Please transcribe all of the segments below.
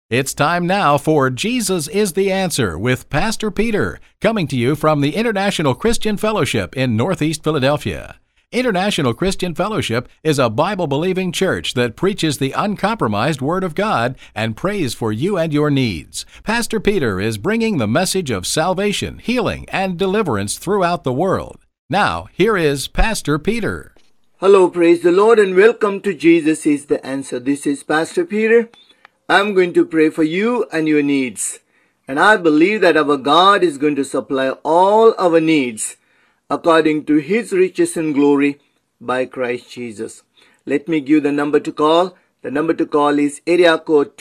It's time now for Jesus is the Answer with Pastor Peter, coming to you from the International Christian Fellowship in Northeast Philadelphia. International Christian Fellowship is a Bible-believing church that preaches the uncompromised Word of God and prays for you and your needs. Pastor Peter is bringing the message of salvation, healing, and deliverance throughout the world. Now, here is Pastor Peter. Hello, praise the Lord, and welcome to Jesus is the Answer. This is Pastor Peter. I'm going to pray for you and your needs. And I believe that our God is going to supply all our needs according to His riches and glory by Christ Jesus. Let me give the number to call. The number to call is area code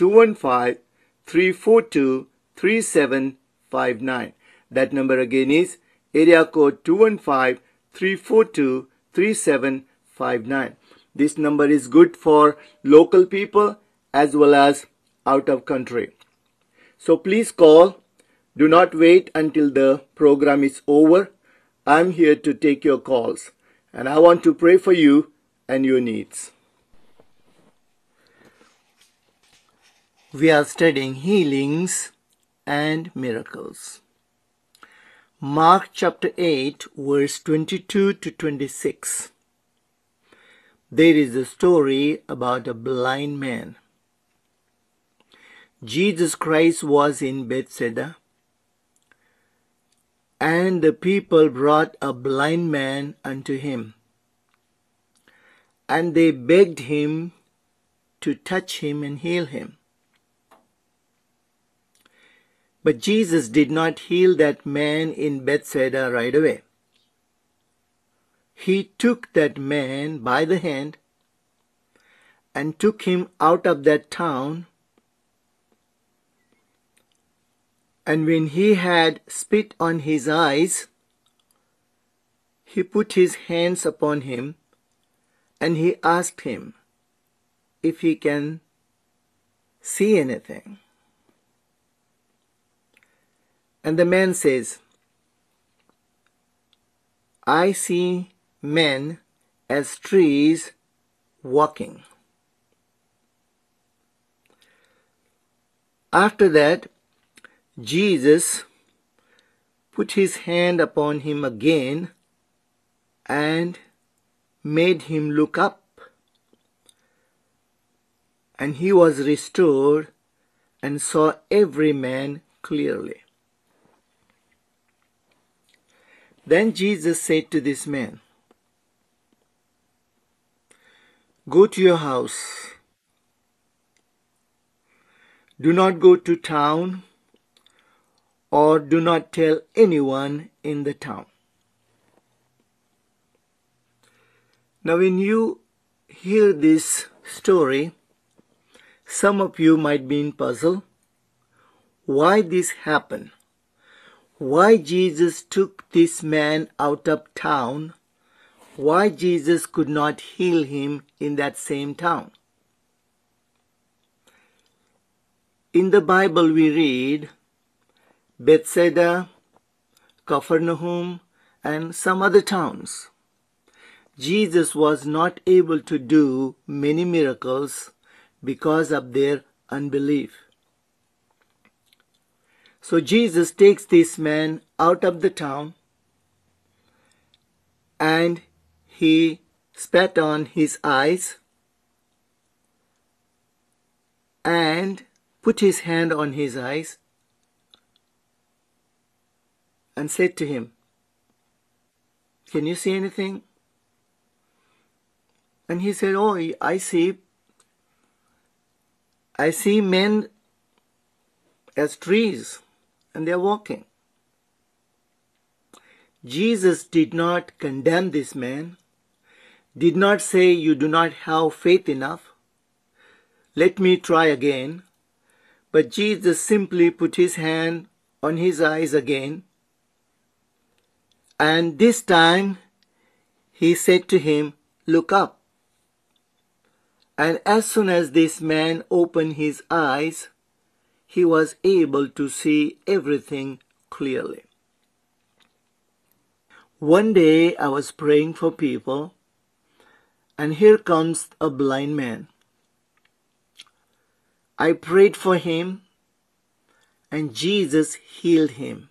215-342-3759. That number again is area code 215-342-3759. This number is good for local people as well as out of country. So please call. Do not wait until the program is over. I'm here to take your calls, and I want to pray for you and your needs. We are studying healings and miracles. Mark chapter 8, verse 22 to 26. There is a story about a blind man. Jesus Christ was in Bethsaida, and the people brought a blind man unto him, and they begged him to touch him and heal him. But Jesus did not heal that man in Bethsaida right away. He took that man by the hand and took him out of that town. And when he had spit on his eyes, he put his hands upon him, and he asked him if he can see anything. And the man says, I see men as trees walking. After that, Jesus put his hand upon him again and made him look up. And he was restored and saw every man clearly. Then Jesus said to this man, Go to your house. Do not go to town, or do not tell anyone in the town. Now, when you hear this story, some of you might be in puzzle. Why this happened? Why Jesus took this man out of town? Why Jesus could not heal him in that same town? In the Bible we read Bethsaida, Capernaum, and some other towns. Jesus was not able to do many miracles because of their unbelief. So Jesus takes this man out of the town, and he spat on his eyes and put his hand on his eyes and said to him, Can you see anything? And he said, Oh, I see men as trees, and they're walking. Jesus did not condemn this man, did not say, You do not have faith enough. Let me try again. But Jesus simply put his hand on his eyes again, and this time he said to him, Look up. And as soon as this man opened his eyes, he was able to see everything clearly. One day I was praying for people, and here comes a blind man. I prayed for him, and Jesus healed him.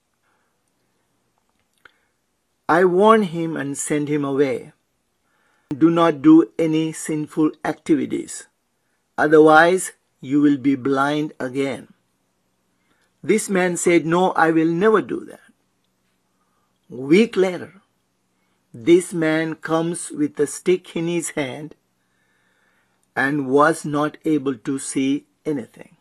I warned him and sent him away. Do not do any sinful activities, otherwise you will be blind again. This man said, no, I will never do that. A week later, this man comes with a stick in his hand and was not able to see anything.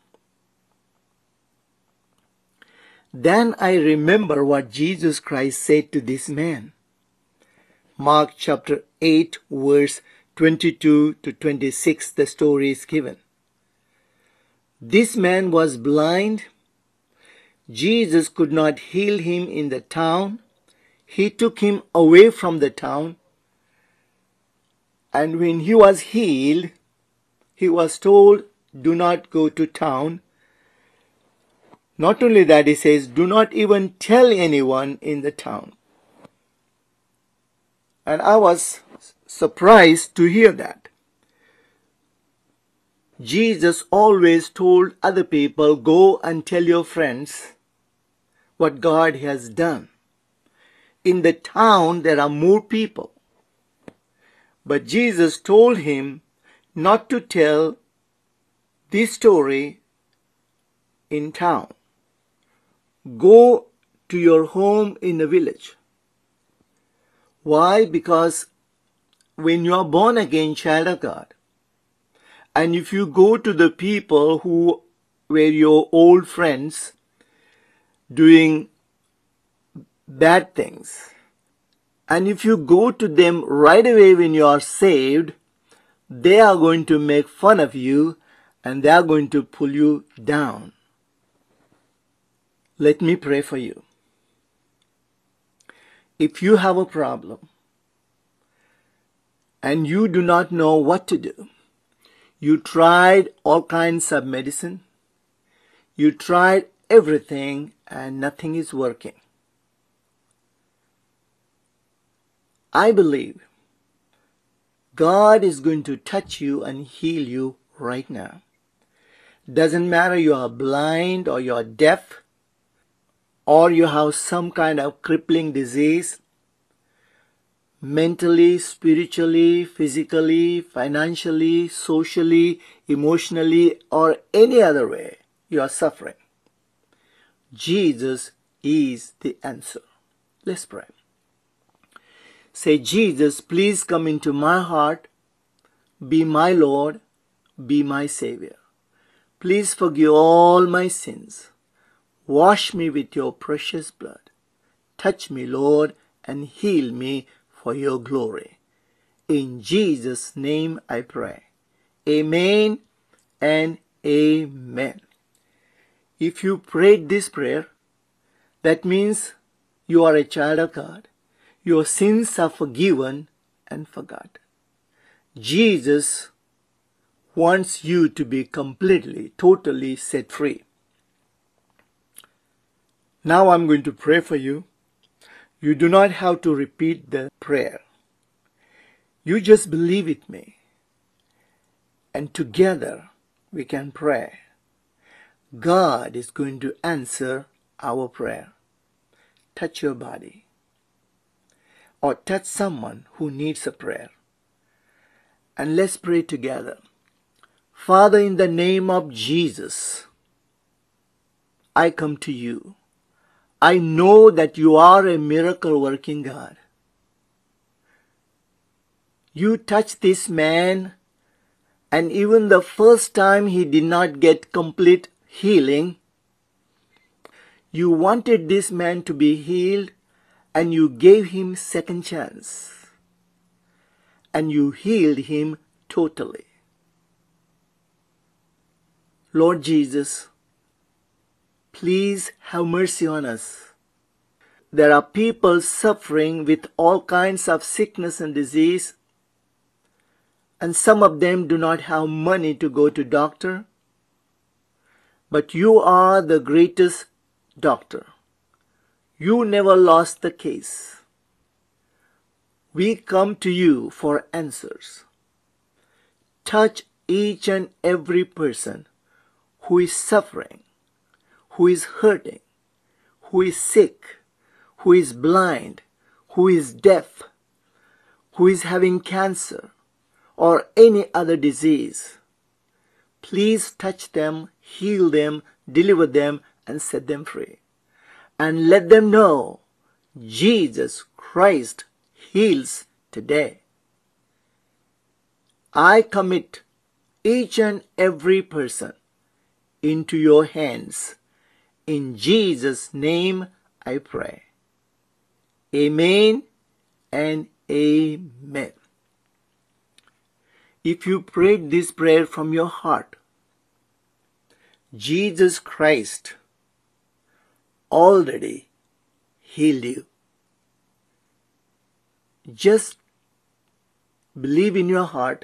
Then I remember what Jesus Christ said to this man. Mark chapter 8 verse 22 to 26, the story is given. This man was blind. Jesus could not heal him in the town. He took him away from the town. And when he was healed, he was told, do not go to town. Not only that, he says, do not even tell anyone in the town. And I was surprised to hear that. Jesus always told other people, go and tell your friends what God has done. In the town, there are more people. But Jesus told him not to tell this story in town. Go to your home in the village. Why? Because when you are born again child of God, and if you go to the people who were your old friends doing bad things, and if you go to them right away when you are saved, they are going to make fun of you and they are going to pull you down. Let me pray for you. If you have a problem and you do not know what to do, you tried all kinds of medicine, you tried everything and nothing is working. I believe God is going to touch you and heal you right now. Doesn't matter you are blind or you are deaf or you have some kind of crippling disease, mentally, spiritually, physically, financially, socially, emotionally, or any other way you are suffering. Jesus is the answer. Let's pray. Say, Jesus, please come into my heart. Be my Lord. Be my Savior. Please forgive all my sins. Wash me with your precious blood. Touch me, Lord, and heal me for your glory. In Jesus' name I pray. Amen and amen. If you prayed this prayer, that means you are a child of God. Your sins are forgiven and forgotten. Jesus wants you to be completely, totally set free. Now I'm going to pray for you. You do not have to repeat the prayer. You just believe with me. And together we can pray. God is going to answer our prayer. Touch your body. Or touch someone who needs a prayer. And let's pray together. Father, in the name of Jesus, I come to you. I know that you are a miracle working God. You touched this man, and even the first time he did not get complete healing, you wanted this man to be healed, and you gave him second chance. And you healed him totally. Lord Jesus, please have mercy on us. There are people suffering with all kinds of sickness and disease, and some of them do not have money to go to doctor. But you are the greatest doctor. You never lost the case. We come to you for answers. Touch each and every person who is suffering, who is hurting, who is sick, who is blind, who is deaf, who is having cancer or any other disease. Please touch them, heal them, deliver them, and set them free. And let them know Jesus Christ heals today. I commit each and every person into your hands. In Jesus' name I pray. Amen and amen. If you prayed this prayer from your heart, Jesus Christ already healed you. Just believe in your heart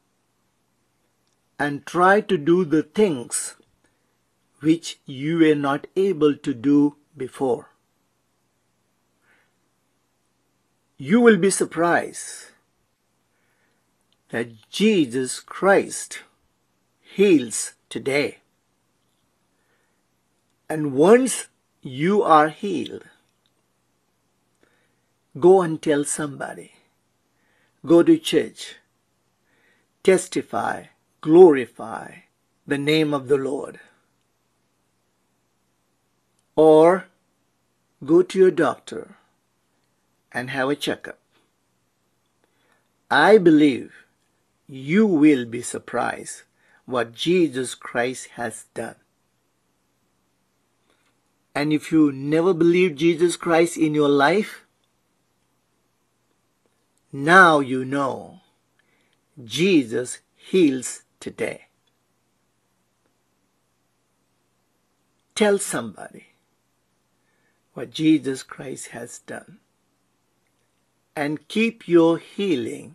and try to do the things which you were not able to do before. You will be surprised that Jesus Christ heals today. And once you are healed, go and tell somebody. Go to church. Testify, glorify the name of the Lord. Or go to your doctor and have a checkup. I believe you will be surprised what Jesus Christ has done. And if you never believed Jesus Christ in your life, now you know Jesus heals today. Tell somebody what Jesus Christ has done. And keep your healing.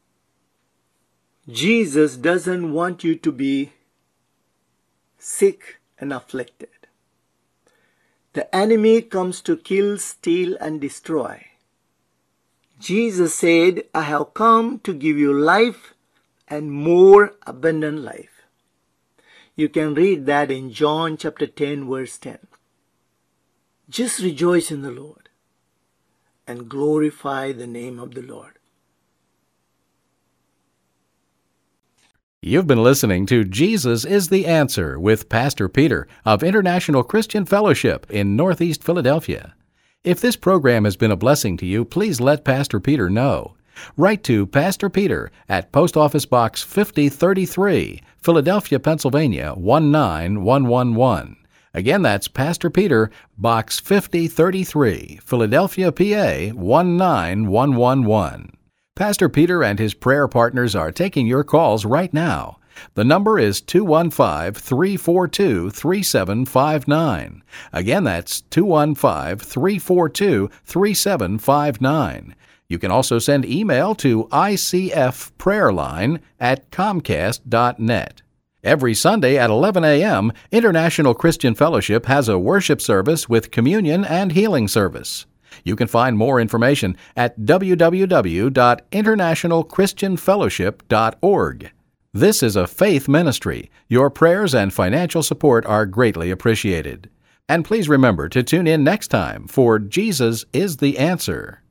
Jesus doesn't want you to be sick and afflicted. The enemy comes to kill, steal, and destroy. Jesus said, I have come to give you life and more abundant life. You can read that in John chapter 10, verse 10. Just rejoice in the Lord and glorify the name of the Lord. You've been listening to Jesus is the Answer with Pastor Peter of International Christian Fellowship in Northeast Philadelphia. If this program has been a blessing to you, please let Pastor Peter know. Write to Pastor Peter at Post Office Box 5033, Philadelphia, Pennsylvania 19111. Again, that's Pastor Peter, Box 5033, Philadelphia, PA 19111. Pastor Peter and his prayer partners are taking your calls right now. The number is 215-342-3759. Again, that's 215-342-3759. You can also send email to icfprayerline@comcast.net. Every Sunday at 11 a.m., International Christian Fellowship has a worship service with communion and healing service. You can find more information at www.internationalchristianfellowship.org. This is a faith ministry. Your prayers and financial support are greatly appreciated. And please remember to tune in next time for Jesus is the Answer.